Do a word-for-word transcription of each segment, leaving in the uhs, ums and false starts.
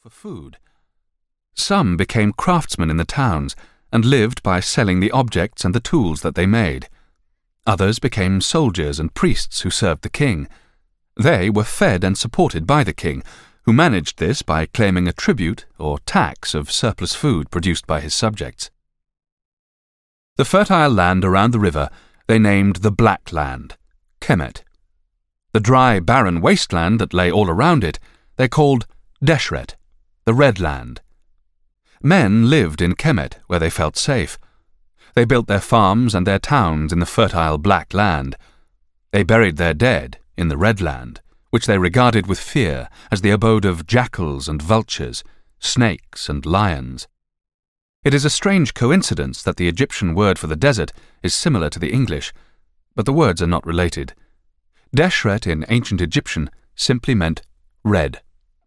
for food. Some became craftsmen in the towns and lived by selling the objects and the tools that they made. Others became soldiers and priests who served the king. They were fed and supported by the king, who managed this by claiming a tribute or tax of surplus food produced by his subjects. The fertile land around the river they named the Black Land, Kemet. The dry, barren wasteland that lay all around it they called Deshret, the Red Land. Men lived in Kemet where they felt safe. They built their farms and their towns in the fertile Black Land. They buried their dead in the Red Land, which they regarded with fear as the abode of jackals and vultures, snakes and lions. It is a strange coincidence that the Egyptian word for the desert is similar to the English, but the words are not related. Deshret in ancient Egyptian simply meant red.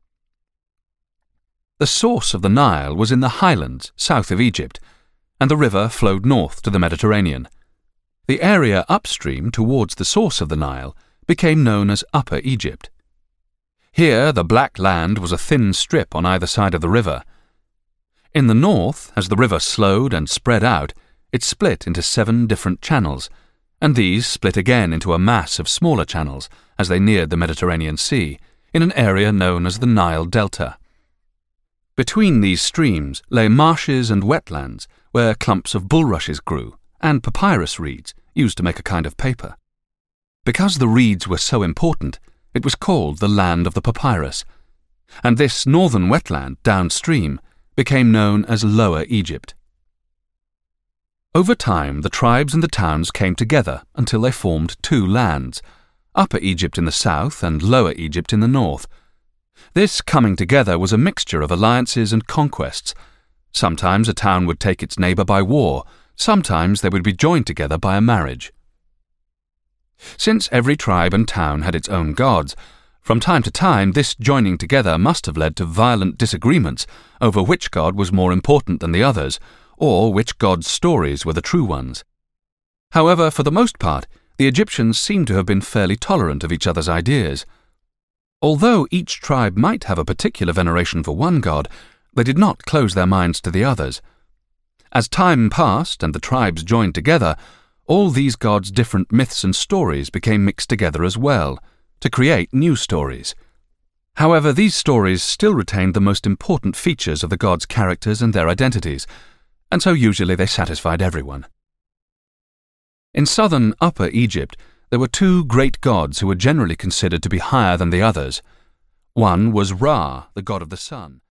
The source of the Nile was in the highlands south of Egypt, and the river flowed north to the Mediterranean. The area upstream towards the source of the Nile became known as Upper Egypt. Here the Black Land was a thin strip on either side of the river. In the north, as the river slowed and spread out, it split into seven different channels, and these split again into a mass of smaller channels as they neared the Mediterranean Sea, in an area known as the Nile Delta. Between these streams lay marshes and wetlands where clumps of bulrushes grew, and papyrus reeds, used to make a kind of paper. Because the reeds were so important, it was called the land of the papyrus, and this northern wetland downstream became known as Lower Egypt. Over time, the tribes and the towns came together until they formed two lands, Upper Egypt in the south and Lower Egypt in the north. This coming together was a mixture of alliances and conquests. Sometimes a town would take its neighbour by war, sometimes they would be joined together by a marriage. Since every tribe and town had its own gods, from time to time this joining together must have led to violent disagreements over which god was more important than the others, or which god's stories were the true ones. However, for the most part, the Egyptians seem to have been fairly tolerant of each other's ideas. Although each tribe might have a particular veneration for one god, they did not close their minds to the others. As time passed and the tribes joined together, all these gods' different myths and stories became mixed together as well, to create new stories. However, these stories still retained the most important features of the gods' characters and their identities, and so usually they satisfied everyone. In southern Upper Egypt, there were two great gods who were generally considered to be higher than the others. One was Ra, the god of the sun.